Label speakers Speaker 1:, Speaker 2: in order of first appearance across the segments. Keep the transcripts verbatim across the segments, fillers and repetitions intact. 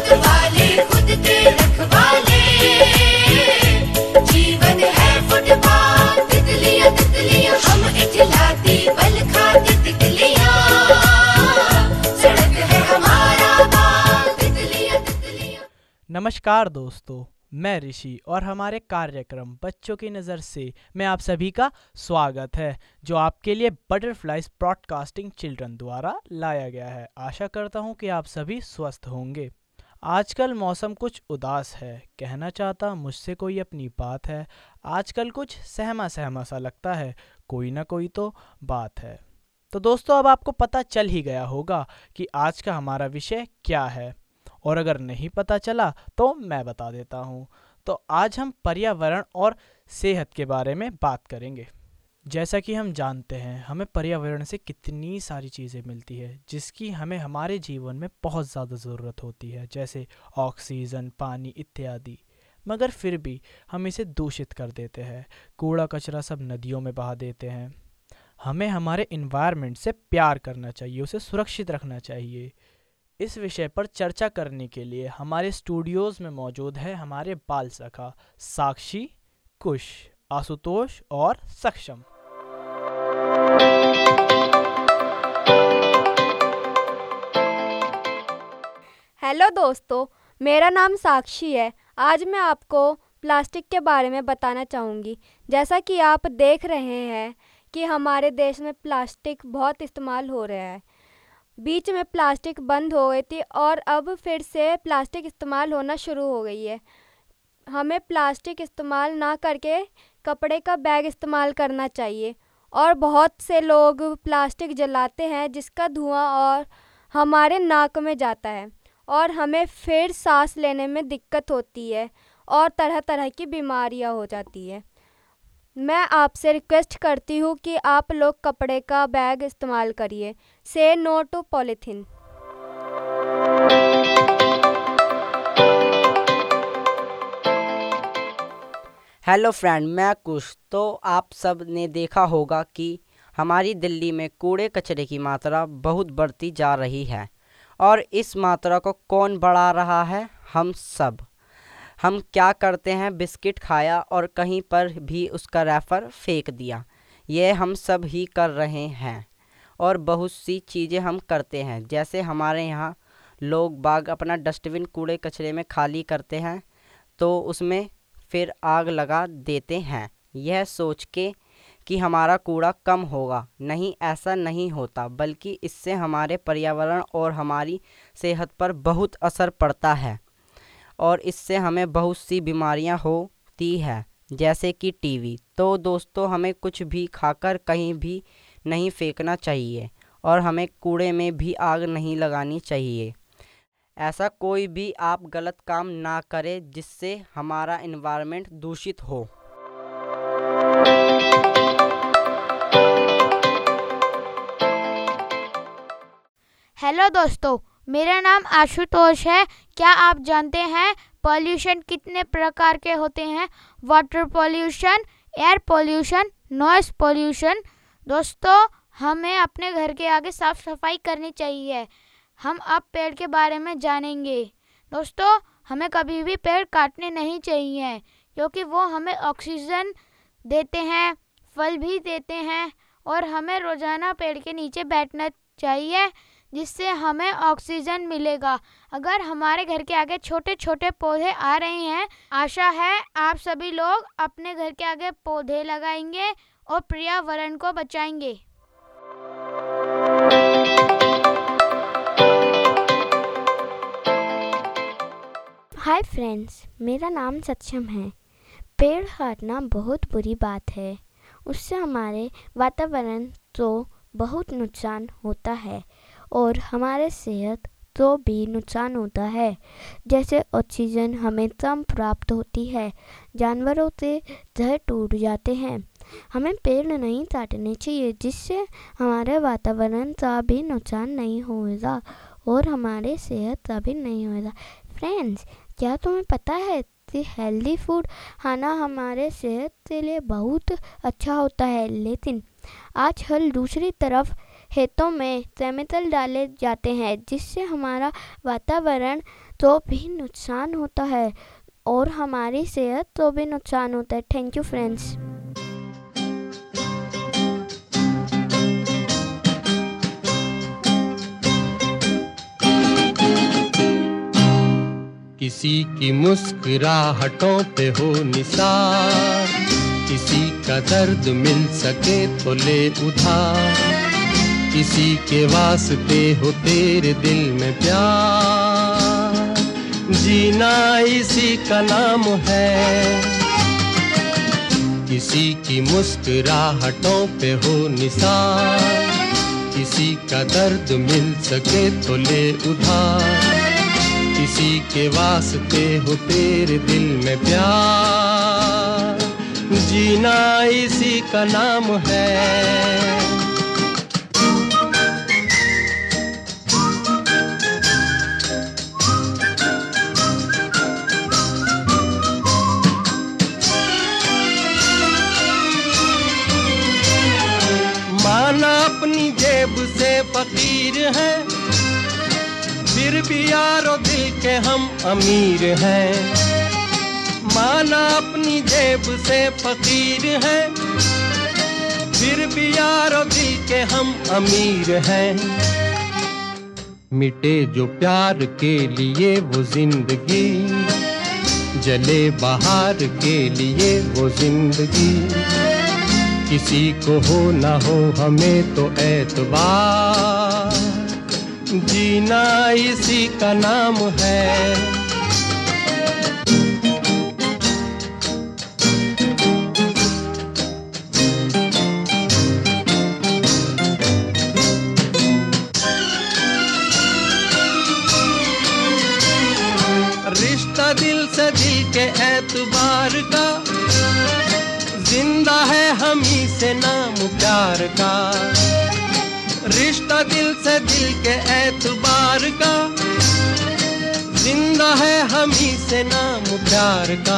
Speaker 1: खुद वाले खुद के रखवाले, जीवन है फुटपाथ, तितलियां तितलियां हम इठलाती बल खाती तितलियां, सड़क है हमारा बाग, तितलियां तितलियां।
Speaker 2: नमस्कार दोस्तों, मैं ऋषि और हमारे कार्यक्रम बच्चों की नज़र से में आप सभी का स्वागत है, जो आपके लिए बटरफ्लाइज ब्रॉडकास्टिंग चिल्ड्रन द्वारा लाया गया है। आशा करता हूँ कि आप सभी स्वस्थ होंगे। आजकल मौसम कुछ उदास है, कहना चाहता मुझसे कोई अपनी बात है। आजकल कुछ सहमा सहमा सा लगता है, कोई ना कोई तो बात है। तो दोस्तों, अब आपको पता चल ही गया होगा कि आज का हमारा विषय क्या है, और अगर नहीं पता चला तो मैं बता देता हूँ। तो आज हम पर्यावरण और सेहत के बारे में बात करेंगे। जैसा कि हम जानते हैं, हमें पर्यावरण से कितनी सारी चीज़ें मिलती है जिसकी हमें हमारे जीवन में बहुत ज़्यादा ज़रूरत होती है, जैसे ऑक्सीजन, पानी इत्यादि। मगर फिर भी हम इसे दूषित कर देते हैं, कूड़ा कचरा सब नदियों में बहा देते हैं। हमें हमारे इन्वायरमेंट से प्यार करना चाहिए, उसे सुरक्षित रखना चाहिए। इस विषय पर चर्चा करने के लिए हमारे स्टूडियोज़ में मौजूद है हमारे बाल सखा साक्षी, कुश, आशुतोष और सक्षम।
Speaker 3: हेलो दोस्तों, मेरा नाम साक्षी है। आज मैं आपको प्लास्टिक के बारे में बताना चाहूँगी। जैसा कि आप देख रहे हैं कि हमारे देश में प्लास्टिक बहुत इस्तेमाल हो रहा है। बीच में प्लास्टिक बंद हो गई थी और अब फिर से प्लास्टिक इस्तेमाल होना शुरू हो गई है। हमें प्लास्टिक इस्तेमाल ना करके कपड़े का बैग इस्तेमाल करना चाहिए। और बहुत से लोग प्लास्टिक जलाते हैं जिसका धुआं और हमारे नाक में जाता है और हमें फिर सांस लेने में दिक्कत होती है और तरह तरह की बीमारियां हो जाती है। मैं आपसे रिक्वेस्ट करती हूँ कि आप लोग कपड़े का बैग इस्तेमाल करिए। Say no to polythene.
Speaker 4: Hello friend, मैं कुश। तो आप सब ने देखा होगा कि हमारी दिल्ली में कूड़े कचरे की मात्रा बहुत बढ़ती जा रही है, और इस मात्रा को कौन बढ़ा रहा है? हम सब। हम क्या करते हैं? बिस्किट खाया और कहीं पर भी उसका रैपर फेंक दिया। ये हम सब ही कर रहे हैं, और बहुत सी चीज़ें हम करते हैं। जैसे हमारे यहाँ लोग बाग अपना डस्टबिन कूड़े कचरे में खाली करते हैं तो उसमें फिर आग लगा देते हैं, यह सोच के कि हमारा कूड़ा कम होगा। नहीं, ऐसा नहीं होता, बल्कि इससे हमारे पर्यावरण और हमारी सेहत पर बहुत असर पड़ता है, और इससे हमें बहुत सी बीमारियां होती है, जैसे कि टीबी। तो दोस्तों, हमें कुछ भी खाकर कहीं भी नहीं फेंकना चाहिए, और हमें कूड़े में भी आग नहीं लगानी चाहिए। ऐसा कोई भी आप गलत काम ना करें जिससे हमारा एनवायरनमेंट दूषित हो।
Speaker 5: हेलो दोस्तों, मेरा नाम आशुतोष है। क्या आप जानते हैं पॉल्यूशन कितने प्रकार के होते हैं? Water pollution, air pollution, noise pollution. दोस्तों, हमें अपने घर के आगे साफ सफाई करनी चाहिए। हम अब पेड़ के बारे में जानेंगे। दोस्तों, हमें कभी भी पेड़ काटने नहीं चाहिए, क्योंकि वो हमें ऑक्सीजन देते हैं, फल भी देते हैं, और हमें रोज़ाना पेड़ के नीचे बैठना चाहिए, जिससे हमें ऑक्सीजन मिलेगा। अगर हमारे घर के आगे छोटे छोटे पौधे आ रहे हैं, आशा है आप सभी लोग अपने घर के आगे पौधे लगाएंगे और पर्यावरण को बचाएंगे।
Speaker 6: हाय फ्रेंड्स, मेरा नाम सक्षम है। पेड़ काटना बहुत बुरी बात है। उससे हमारे वातावरण तो बहुत नुकसान होता है और हमारे सेहत तो भी नुकसान होता है। जैसे ऑक्सीजन हमें कम प्राप्त होती है, जानवरों से जड़ टूट जाते हैं। हमें पेड़ नहीं काटने चाहिए, जिससे हमारे वातावरण का भी नुकसान नहीं होगा और हमारे सेहत का भी नहीं होगा। फ्रेंड्स, क्या तुम्हें पता है कि हेल्दी फूड खाना हमारे सेहत के लिए बहुत अच्छा होता है, लेकिन आजकल दूसरी तरफ खेतों में केमिकल डाले जाते हैं, जिससे हमारा वातावरण तो भी नुकसान होता है और हमारी सेहत तो भी नुकसान होता है। Thank you friends.
Speaker 7: किसी की मुस्कुराहटों पे हो निसार, किसी का दर्द मिल सके तो ले उधार, किसी के वास्ते हो तेरे दिल में प्यार, जीना इसी का नाम है। किसी की मुस्कुराहटों पे हो निसार, किसी का दर्द मिल सके तो ले उधार, किसी के वास्ते हो तेरे दिल में प्यार, जीना इसी का नाम है। माना अपनी जेब से फकीर है, फिर भी यारो दिल के हम अमीर हैं। माना अपनी जेब से फकीर है, फिर भी यारो दिल के हम अमीर हैं। मिटे जो प्यार के लिए वो जिंदगी, जले बहार के लिए वो जिंदगी, किसी को हो ना हो हमें तो एतबार, जीना इसी का नाम है। रिश्ता दिल से दिल के एतबार का, जिंदा है हम ही से नाम प्यार का। रिश्ता दिल से दिल के एतबार का, जिंदा है हम ही से नाम प्यार का।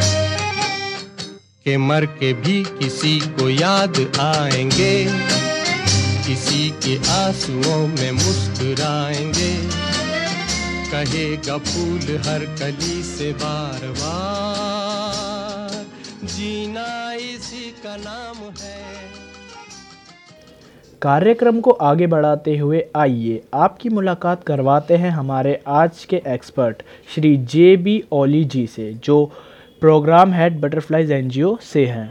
Speaker 7: के मर के भी किसी को याद आएंगे, किसी के आंसुओं में मुस्कुराएंगे, कहेगा फूल हर कली से बार बार, जीना इसी का नाम है।
Speaker 2: कार्यक्रम को आगे बढ़ाते हुए आइए आपकी मुलाकात करवाते हैं हमारे आज के expert Shri J B Oli ji से, जो प्रोग्राम हेड बटरफ्लाइज एनजीओ से हैं।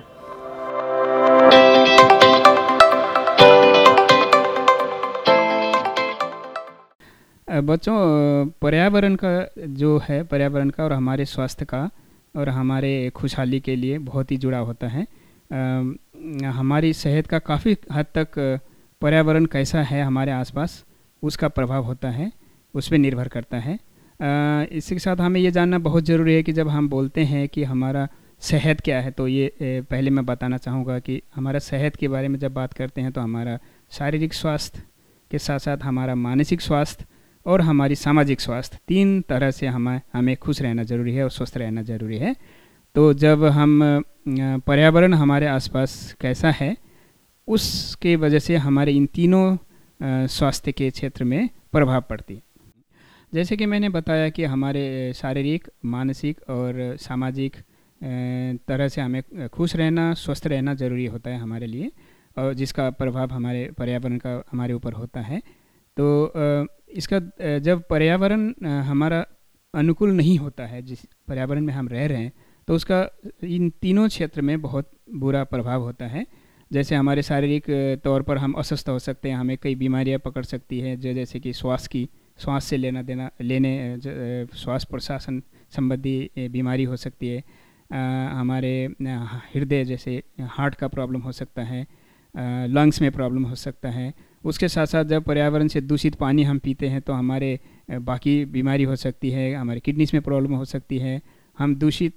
Speaker 8: बच्चों, पर्यावरण का जो है, पर्यावरण का और हमारे स्वास्थ्य का और हमारे खुशहाली के लिए बहुत ही जुड़ा होता है। आ, हमारी सेहत का काफ़ी हद तक पर्यावरण कैसा है हमारे आसपास उसका प्रभाव होता है, उस पर निर्भर करता है। आ, इसी के साथ हमें ये जानना बहुत ज़रूरी है कि जब हम बोलते हैं कि हमारा सेहत क्या है, तो ये ए, पहले मैं बताना चाहूँगा कि हमारा सेहत के बारे में जब बात करते हैं तो हमारा शारीरिक स्वास्थ्य के साथ साथ हमारा मानसिक स्वास्थ्य और हमारी सामाजिक स्वास्थ्य, तीन तरह से हमें हमें खुश रहना ज़रूरी है और स्वस्थ रहना ज़रूरी है। तो जब हम पर्यावरण हमारे आसपास कैसा है, उसके वजह से हमारे इन तीनों स्वास्थ्य के क्षेत्र में प्रभाव पड़ती है। जैसे कि मैंने बताया कि हमारे शारीरिक, मानसिक और सामाजिक तरह से हमें खुश रहना, स्वस्थ रहना ज़रूरी होता है हमारे लिए, और जिसका प्रभाव हमारे पर्यावरण का हमारे ऊपर होता है। तो इसका जब पर्यावरण हमारा अनुकूल नहीं होता है, जिस पर्यावरण में हम रह रहे हैं, तो उसका इन तीनों क्षेत्र में बहुत बुरा प्रभाव होता है। जैसे हमारे शारीरिक तौर पर हम अस्वस्थ हो सकते हैं, हमें कई बीमारियां पकड़ सकती है, जो जैसे कि श्वास की श्वास से लेना देना लेने श्वास प्रशासन संबंधी बीमारी हो सकती है। आ, हमारे हृदय जैसे हार्ट का प्रॉब्लम हो सकता है, लंग्स में प्रॉब्लम हो सकता है। उसके साथ साथ जब पर्यावरण से दूषित पानी हम पीते हैं तो हमारे बाकी बीमारी हो सकती है, हमारे किडनीज में प्रॉब्लम हो सकती है। हम दूषित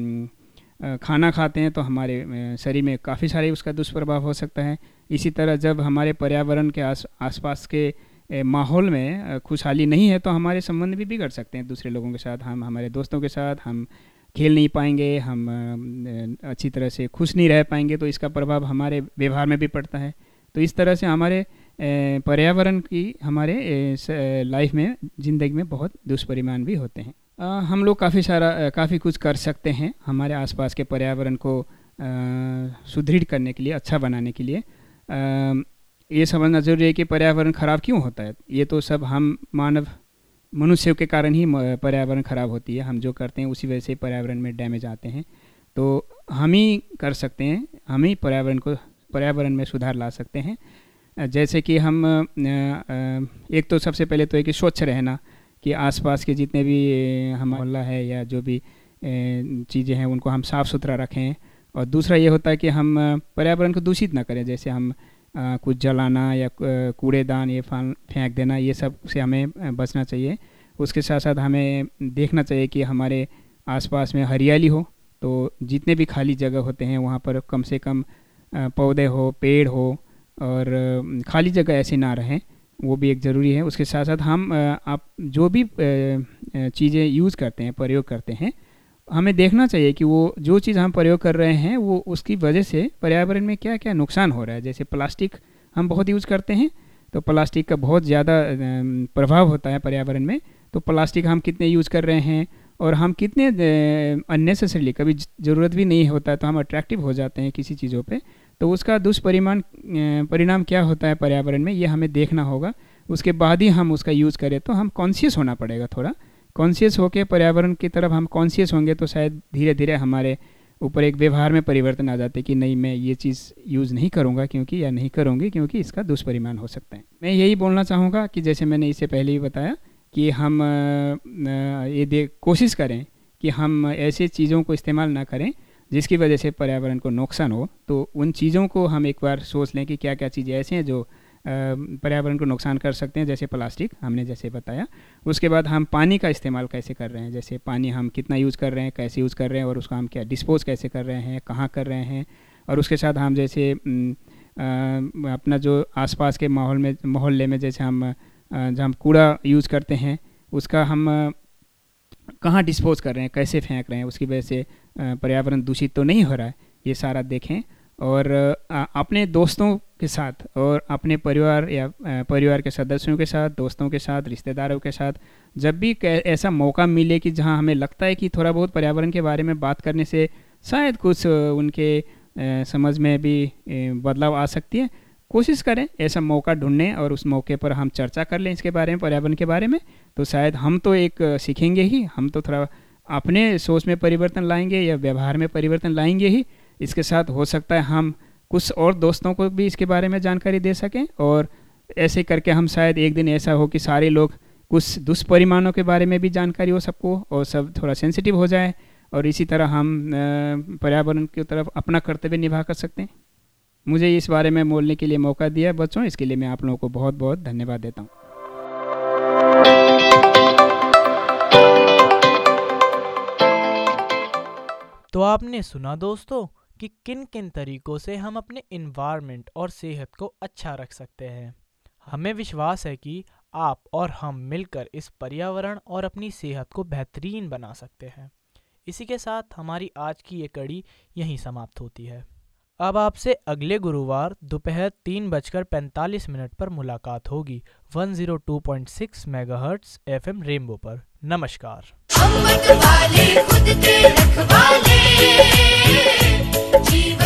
Speaker 8: खाना खाते हैं तो हमारे शरीर में काफ़ी सारे उसका दुष्प्रभाव हो सकता है। इसी तरह जब हमारे पर्यावरण के आस आसपास के माहौल में खुशहाली नहीं है तो हमारे संबंध भी बिगड़ सकते हैं दूसरे लोगों के साथ। हम हमारे दोस्तों के साथ हम खेल नहीं पाएंगे, हम अच्छी तरह से खुश नहीं रह पाएंगे, तो इसका प्रभाव हमारे व्यवहार में भी पड़ता है। तो इस तरह से हमारे पर्यावरण की हमारे लाइफ में, ज़िंदगी में बहुत दुष्परिणाम भी होते हैं। आ, हम लोग काफ़ी सारा काफ़ी कुछ कर सकते हैं हमारे आसपास के पर्यावरण को सुदृढ़ करने के लिए, अच्छा बनाने के लिए। आ, ये समझना जरूरी है कि पर्यावरण ख़राब क्यों होता है। ये तो सब हम मानव मनुष्यों के कारण ही पर्यावरण ख़राब होती है। हम जो करते हैं उसी वजह से पर्यावरण में डैमेज आते हैं। तो हम ही कर सकते हैं, हम ही पर्यावरण को पर्यावरण में सुधार ला सकते हैं। जैसे कि हम एक तो सबसे पहले तो है कि स्वच्छ रहना, कि आसपास के जितने भी हम मोहल्ला है या जो भी चीज़ें हैं उनको हम साफ़ सुथरा रखें। और दूसरा ये होता है कि हम पर्यावरण को दूषित ना करें, जैसे हम आ, कुछ जलाना या कूड़ेदान ये फेंक देना, ये सब से हमें बचना चाहिए। उसके साथ साथ हमें देखना चाहिए कि हमारे आसपास में हरियाली हो, तो जितने भी खाली जगह होते हैं वहाँ पर कम से कम पौधे हो, पेड़ हो, और खाली जगह ऐसे ना रहें, वो भी एक ज़रूरी है। उसके साथ साथ हम आप जो भी चीज़ें यूज़ करते हैं, प्रयोग करते हैं, हमें देखना चाहिए कि वो जो चीज़ हम प्रयोग कर रहे हैं वो उसकी वजह से पर्यावरण में क्या क्या नुकसान हो रहा है। जैसे प्लास्टिक हम बहुत यूज़ करते हैं, तो प्लास्टिक का बहुत ज़्यादा प्रभाव होता है पर्यावरण में। तो प्लास्टिक हम कितने यूज़ कर रहे हैं और हम कितने अननेसेसरीली, कभी ज़रूरत भी नहीं होता है तो हम अट्रैक्टिव हो जाते हैं किसी चीज़ों पे, तो उसका दुष्परिणाम परिणाम क्या होता है पर्यावरण में, ये हमें देखना होगा। उसके बाद ही हम उसका यूज़ करें। तो हम कॉन्शियस होना पड़ेगा, थोड़ा कॉन्शियस होकर पर्यावरण की तरफ हम कॉन्शियस होंगे तो शायद धीरे धीरे हमारे ऊपर एक व्यवहार में परिवर्तन आ जाते कि नहीं, मैं ये चीज़ यूज़ नहीं करूँगा क्योंकि या नहीं करूँगी क्योंकि इसका दुष्परिणाम हो सकता है। मैं यही बोलना चाहूँगा कि जैसे मैंने इससे पहले ही बताया कि हम ये दे कोशिश करें कि हम ऐसे चीज़ों को इस्तेमाल ना करें जिसकी वजह से पर्यावरण को नुकसान हो। तो उन चीज़ों को हम एक बार सोच लें कि क्या क्या चीज़ें ऐसे हैं जो पर्यावरण को नुकसान कर सकते हैं, जैसे प्लास्टिक हमने जैसे बताया। उसके बाद हम पानी का इस्तेमाल कैसे कर रहे हैं, जैसे पानी हम कितना यूज़ कर रहे हैं, कैसे यूज़ कर रहे हैं, और उसको हम क्या डिस्पोज कैसे कर रहे हैं, कहाँ कर रहे हैं। और उसके साथ हम जैसे आ, अपना जो आसपास के माहौल में मोहल्ले में जैसे हम जहाँ हम कूड़ा यूज़ करते हैं उसका हम कहाँ डिस्पोज कर रहे हैं, कैसे फेंक रहे हैं, उसकी वजह से पर्यावरण दूषित तो नहीं हो रहा है, ये सारा देखें। और अपने दोस्तों के साथ और अपने परिवार या परिवार के सदस्यों के साथ, दोस्तों के साथ, रिश्तेदारों के साथ जब भी ऐसा मौका मिले कि जहां हमें लगता है कि थोड़ा बहुत पर्यावरण के बारे में बात करने से शायद कुछ उनके समझ में भी बदलाव आ सकती है, कोशिश करें ऐसा मौका ढूंढने और उस मौके पर हम चर्चा कर लें इसके बारे में, पर्यावरण के बारे में। तो शायद हम तो एक सीखेंगे ही, हम तो थोड़ा अपने सोच में परिवर्तन लाएंगे या व्यवहार में परिवर्तन लाएंगे ही। इसके साथ हो सकता है हम कुछ और दोस्तों को भी इसके बारे में जानकारी दे सकें, और ऐसे करके हम शायद एक दिन ऐसा हो कि सारे लोग कुछ दुष्परिणामों के बारे में भी जानकारी हो सबको, और सब थोड़ा सेंसिटिव हो जाए, और इसी तरह हम पर्यावरण की तरफ अपना कर्तव्य निभा कर सकते हैं। मुझे इस बारे में बोलने के लिए मौका दिया बच्चों, इसके लिए मैं आप लोगों को बहुत बहुत धन्यवाद देता हूँ।
Speaker 2: तो आपने सुना दोस्तों कि किन किन तरीकों से हम अपने इन्वायरमेंट और सेहत को अच्छा रख सकते हैं। हमें विश्वास है कि आप और हम मिलकर इस पर्यावरण और अपनी सेहत को बेहतरीन बना सकते हैं। इसी के साथ हमारी आज की ये कड़ी यहीं समाप्त होती है। अब आपसे अगले गुरुवार दोपहर तीन बजकर पैंतालीस मिनट पर मुलाकात होगी एक सौ दो पॉइंट छह मेगाहर्ट्ज़ एफएम रेनबो पर। नमस्कार।
Speaker 1: हम वाले खुद के रखवाले, जीवन